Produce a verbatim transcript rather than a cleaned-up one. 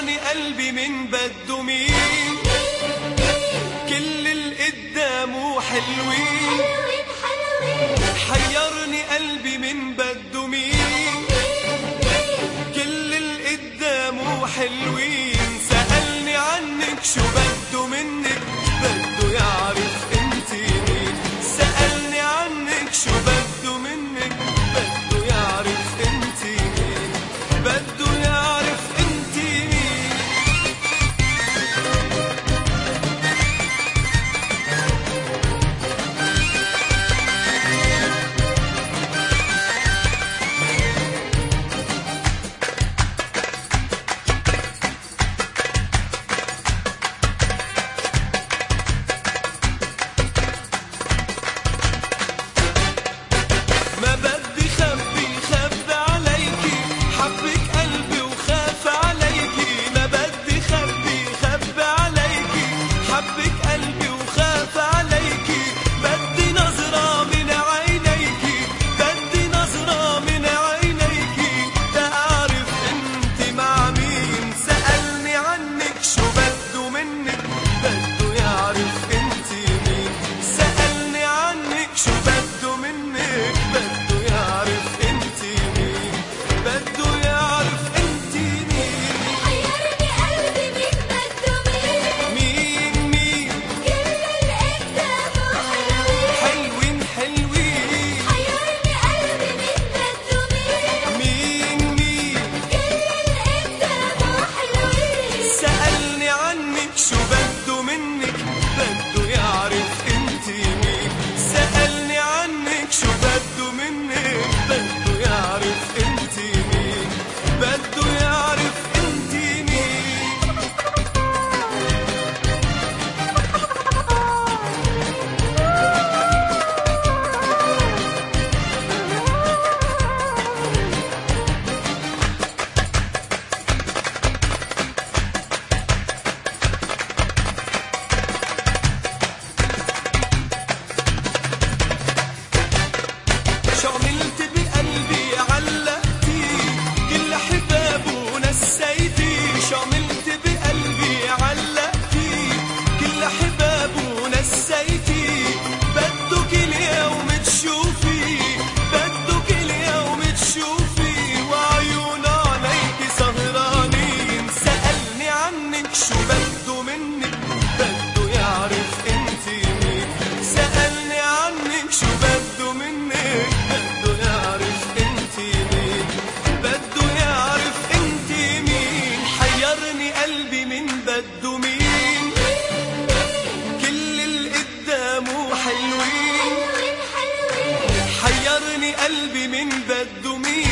حيرني قلبي من بده مين، كل القدام حلوين، حيرني قلبي من بده مين، كل القدام حلوين. سألني عنك شو بده منك، بده يعرف انت مين. سألني عنك شو بده منك، بده يعرف انت مين، بده يعرف انت مين. ما بدي خبي خبي عليكي، حبك قلبي وخاف عليكي. ما بدي خبي خبي عليكي، حبك قلبي وخاف عليكي. بدي نظرة من عينيكي، بدي نظرة من عينيكي، تأعرف انت مع مين. سألني عنك شو بده منك، بده يعرف انت مين. سألني عنك شو بده منك، بده يعرف انت مين، بده يعرف انت مين. حيرني قلبي من بده مين، مين مين كل القدام حلوين، حلوين حلوين. حيرني قلبي من بده مين، مين مين كل القدام حلوين. سألني عنك شو بده منك، بده يعرف انت مين. سألني عنك شو بده منك، بده يعرف انت مين، بده يعرف انت مين. شو عملت بقلبي علقتي، كل حبابه نسيتي. شو عملت بقلبي علقتي، كل حبابه نسيتي. بده كل يوم تشوفي، بده كل يوم تشوفي، وعيون عليكي سهرانين. سألني عنك شو بده منك، بده يعرف انت مين. سألني عنك شو بده منك، بده يعرف انت مين، بده يعرف انت مين. حيرني قلبي من بده مين، كل القدام حلوين، حيرني قلبي من بده مين.